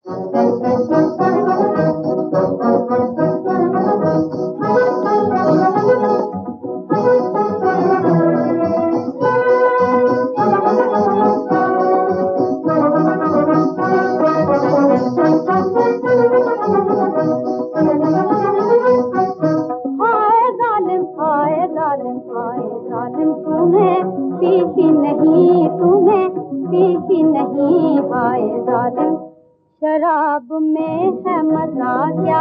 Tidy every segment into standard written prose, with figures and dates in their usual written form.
शराब में है मजा क्या,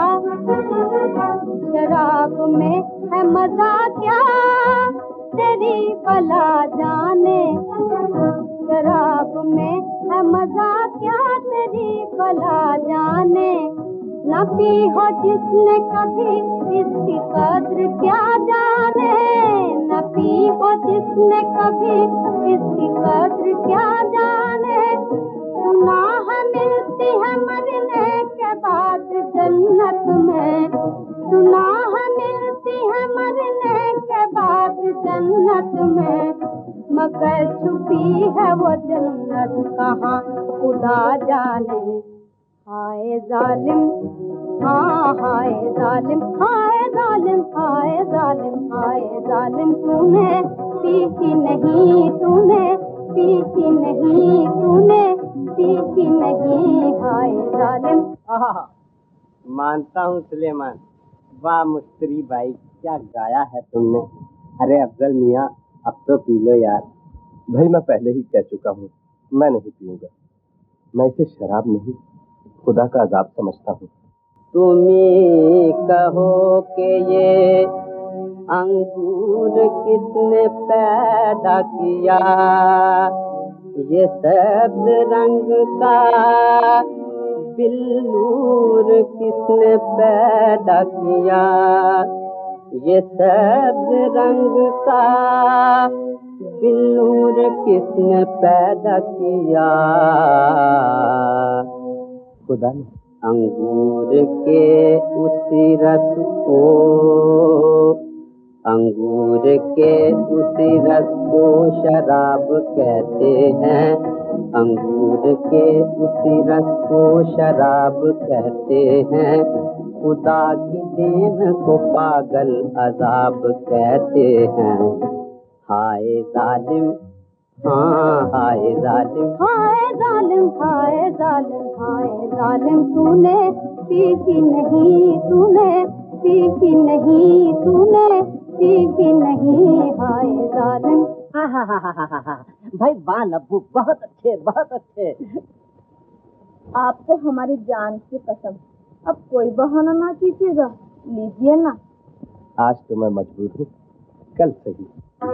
शराब में है मजा क्या, तेरी भला जाने। शराब में है मजा क्या, तेरी भला जाने। न पी हो जिसने कभी इसकी कद्र क्या जाने, न पी हो जिसने कभी इसकी कद्र क्या जाने। सुना है मिलती है मरने के बाद जन्नत में, सुना है मिलती है मरने के बाद जन्नत में, मगर छुपी है वो जन्नत कहाँ खुदा जाने। हाय जालिम, हाँ हाय जालिम, हाय जालिम, हाय जालिम, हाय जालिम। तूने पीछी नहीं, तूने पीछी नहीं, तूने पीछी नहीं, हाय जालिम। मानता हूँ सुलेमान, वाह मुस्तरी भाई, क्या गाया है तुमने। अरे अफजल मियाँ, अब तो पी लो यार। भाई मैं पहले ही कह चुका हूँ, मैं नहीं पीऊंगा। मैं इसे शराब नहीं, खुदा का अजाब समझता हूँ। तुम्ही कहो कि ये अंगूर किसने पैदा किया, ये सब्ज रंग का बिल्लूर किसने पैदा किया, ये सब्ज रंग का बिल्लूर किसने पैदा किया। खुदा ने। अंगूर के उसी रस को, अंगूर के उसी रस को शराब कहते हैं, अंगूर के उसी रस को शराब कहते हैं। खुदा की देन को पागल अजाब कहते हैं। हाय जालिम, हाँ हाय जालिम, हाय जालिम, हाय जालिम, हाय जालिम। तूने पीछी नहीं, तूने पीछी नहीं, तूने पीछी नहीं, हाय जालिम। भाई वाह लब्बू, बहुत अच्छे, बहुत अच्छे। आपको हमारी जान की कसम, अब कोई बहाना ना कीजिएगा, लीजिए ना। आज तो मैं मजबूर हूँ, कल सही।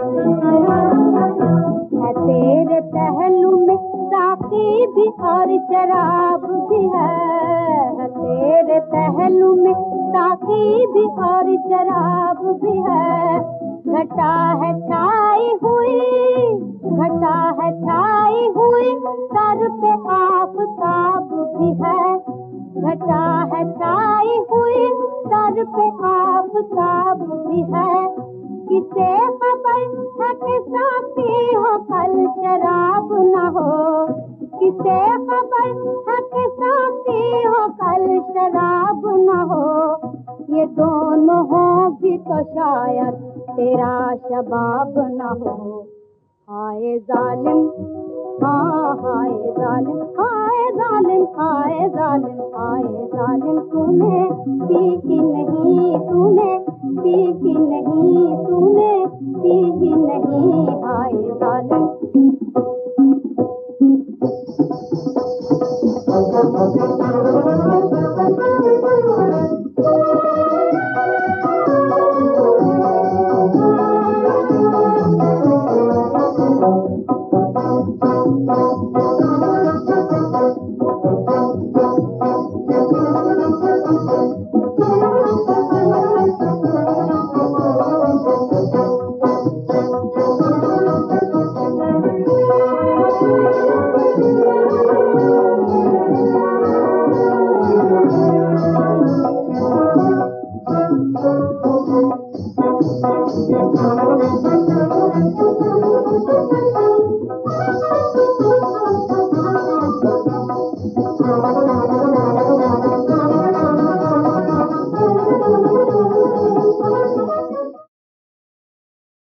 है तेरे पहलू में साकी भी और शराब भी है तेरे पहलू में साकी भी और शराब भी है। घटा है छाई हुई, घटा है छाई हुई, सर पे आफताब भी है। घटा है छाई हुई, सर पे आफताब भी है। किसे खबर है कि साथी हो कल शराब न हो, किसे खबर है कि साथी हो कल शराब न हो। ये दोनों हो भी तो शायद तेरा शबाब न हो। हाय जालिम, हाँ हाय जालिम, हाय जालिम, हाय जालिम, हाय जालिम। तूने पीछी नहीं, तूने पीछी नहीं, तूने पीछी नहीं, हाय जालिम।